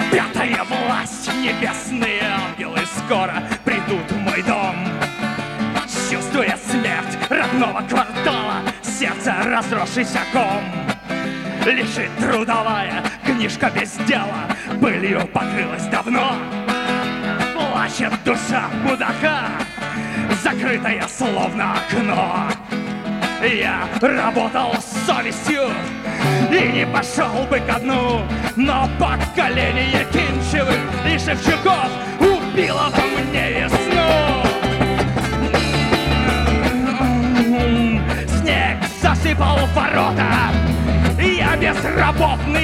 Пятая власть, небесные ангелы скоро придут в мой дом. Чувствуя смерть родного квартала, сердце разросшийся ком. Лежит трудовая книжка без дела, пылью покрылась давно. Плачет душа мудака, закрытая словно окно. Я работал с совестью и не пошел бы ко дну, но поколение Кинчевых и Шевчуков убило во мне весну. Снег засыпал ворота, я безработный,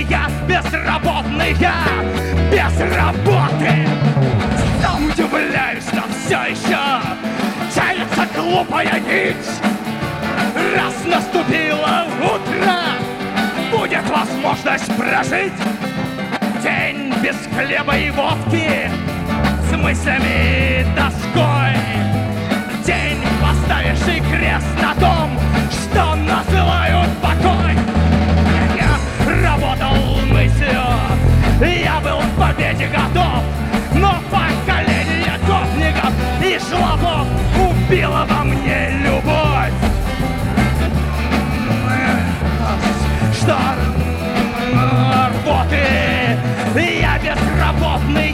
без работы. Сам удивляюсь, но все еще тянется глупая нить. Раз наступило утро, будет возможность прожить день без хлеба и водки, с мыслями и тоской. День, поставивший крест на том, что называют покой. Я работал мыслью, я был к победе готов, но поколение гопников и жлобов убило во мне любовь. Что работы, я безработный,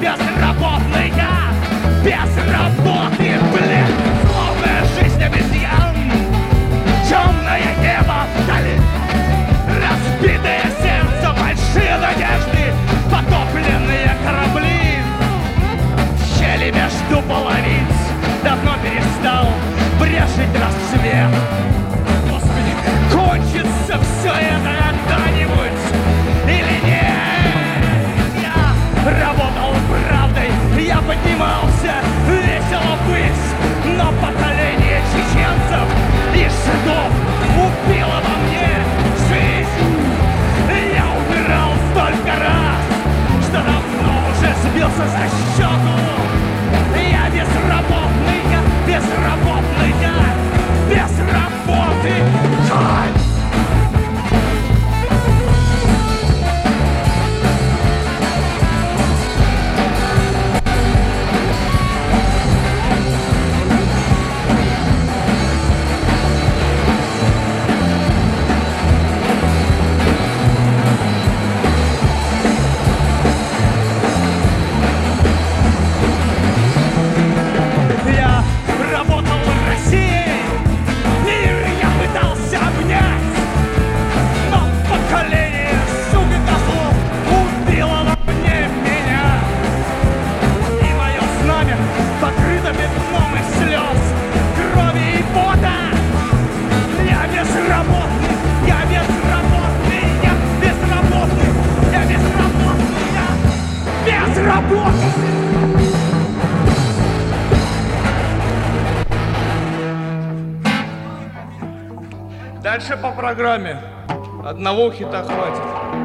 без работы, блин, словно жизнь обезьян, темное небо вдали, разбитое сердце, большие надежды, потопленные корабли. В щели между половиц давно перестал брешить рассвет. Господи, кончится все это когда-нибудь или нет? Я работал правдой, я поднимался весело ввысь, но поколение чеченцев и жидов убило во мне жизнь. Я умирал столько раз, что давно уже сбился со счету. Я безработный, без работы. Дальше по программе. Одного хита хватит.